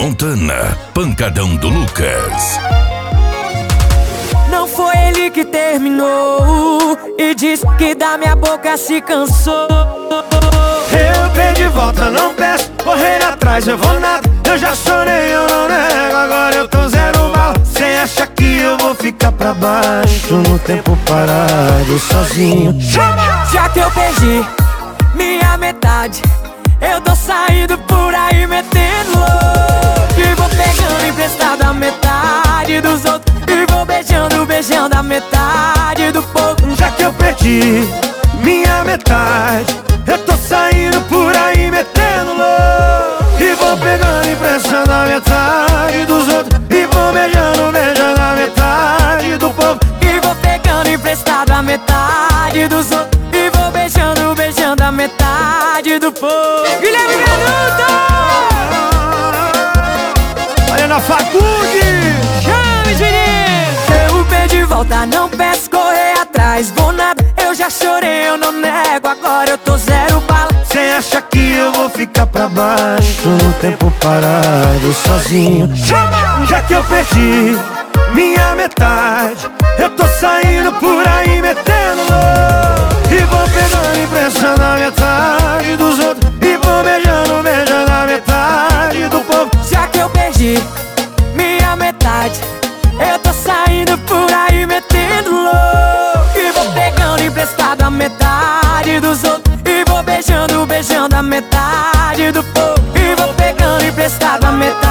Montana, Pancadão do Lucas. Não foi ele que terminou e disse que da minha boca se cansou. Eu perdi volta, não peço, correr atrás eu vou nada. Eu já chorei, eu não nego, agora eu tô zero bala. Cê acha que eu vou ficar pra baixo no tempo parado, sozinho? Já que eu perdi minha metade, eu tô saindo por aí metendo louco. E vou pegando emprestado a metade dos outros, e vou beijando, beijando a metade do povo. Já que eu perdi minha metade, eu tô saindo por aí metendo louco. E vou pegando emprestado a metade dos outros, e vou beijando, beijando a metade do povo. E vou pegando emprestado a metade dos outros, e vou beijando, beijando a metade do povo. Guilherme Granuto! Olha na faculdade! Chame, menino! Eu perdi volta, não peço, correr atrás, vou nada. Eu já chorei, eu não nego, agora eu tô zero bala. Cê acha que eu vou ficar pra baixo no tempo parado, sozinho? Já que eu perdi minha metade, eu tô saindo por aí metendo louco. E vou pegando emprestando a metade dos outros, e vou beijando, beijando a metade do povo. Já que eu perdi minha metade, eu tô saindo por aí metendo louco. E vou pegando emprestado a metade dos outros, e vou beijando, beijando a metade do povo. E vou pegando emprestado a metade